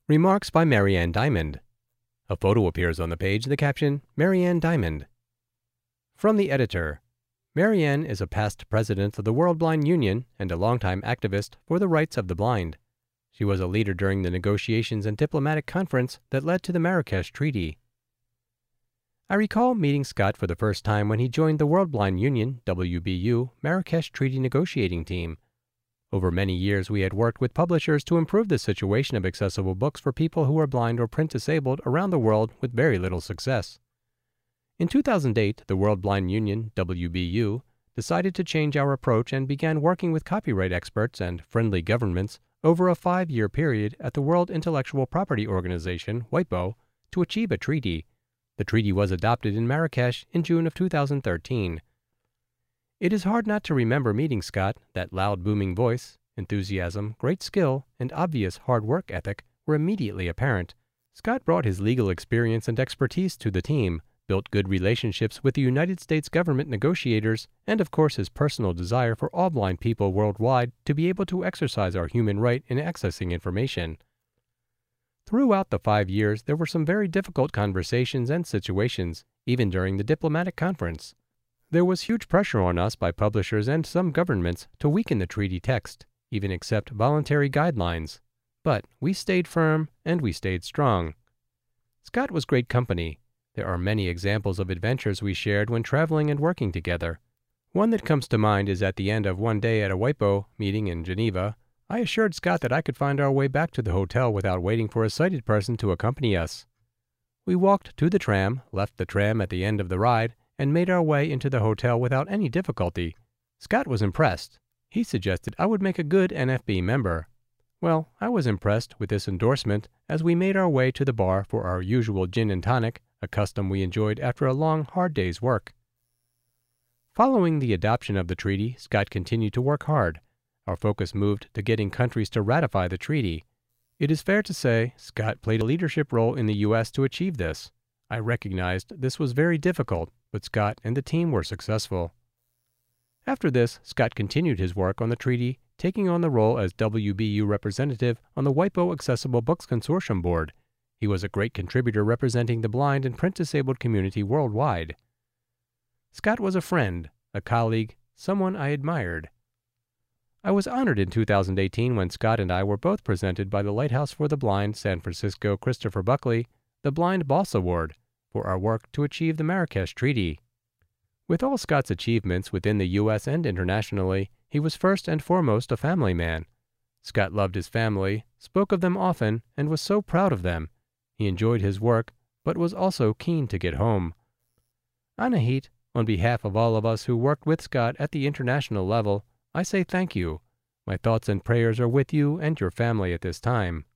Remarks by Marianne Diamond. A photo appears on the page, the caption, Marianne Diamond. From the editor. Marianne is a past president of the World Blind Union and a longtime activist for the rights of the blind. She was a leader during the negotiations and diplomatic conference that led to the Marrakesh Treaty. I recall meeting Scott for the first time when he joined the World Blind Union, WBU, Marrakesh Treaty negotiating team. Over many years, we had worked with publishers to improve the situation of accessible books for people who are blind or print disabled around the world with very little success. In 2008, the World Blind Union, WBU, decided to change our approach and began working with copyright experts and friendly governments over a 5-year period at the World Intellectual Property Organization, WIPO, to achieve a treaty. The treaty was adopted in Marrakesh in June of 2013. It is hard not to remember meeting Scott. That loud, booming voice, enthusiasm, great skill, and obvious hard work ethic were immediately apparent. Scott brought his legal experience and expertise to the team, built good relationships with the United States government negotiators, and of course his personal desire for all blind people worldwide to be able to exercise our human right in accessing information. Throughout the 5 years, there were some very difficult conversations and situations, even during the diplomatic conference. There was huge pressure on us by publishers and some governments to weaken the treaty text, even accept voluntary guidelines. But we stayed firm and we stayed strong. Scott was great company. There are many examples of adventures we shared when traveling and working together. One that comes to mind is at the end of one day at a WIPO meeting in Geneva. I assured Scott that I could find our way back to the hotel without waiting for a sighted person to accompany us. We walked to the tram, left the tram at the end of the ride, and made our way into the hotel without any difficulty. Scott was impressed. He suggested I would make a good NFB member. Well, I was impressed with this endorsement as we made our way to the bar for our usual gin and tonic, a custom we enjoyed after a long, hard day's work. Following the adoption of the treaty, Scott continued to work hard. Our focus moved to getting countries to ratify the treaty. It is fair to say Scott played a leadership role in the U.S. to achieve this. I recognized this was very difficult, but Scott and the team were successful. After this, Scott continued his work on the treaty, taking on the role as WBU representative on the WIPO Accessible Books Consortium Board. He was a great contributor representing the blind and print-disabled community worldwide. Scott was a friend, a colleague, someone I admired. I was honored in 2018 when Scott and I were both presented by the Lighthouse for the Blind San Francisco Christopher Buckley the Blind Boss Award for our work to achieve the Marrakesh Treaty. With all Scott's achievements within the U.S. and internationally, he was first and foremost a family man. Scott loved his family, spoke of them often, and was so proud of them. He enjoyed his work, but was also keen to get home. Anahit, on behalf of all of us who worked with Scott at the international level, I say thank you. My thoughts and prayers are with you and your family at this time.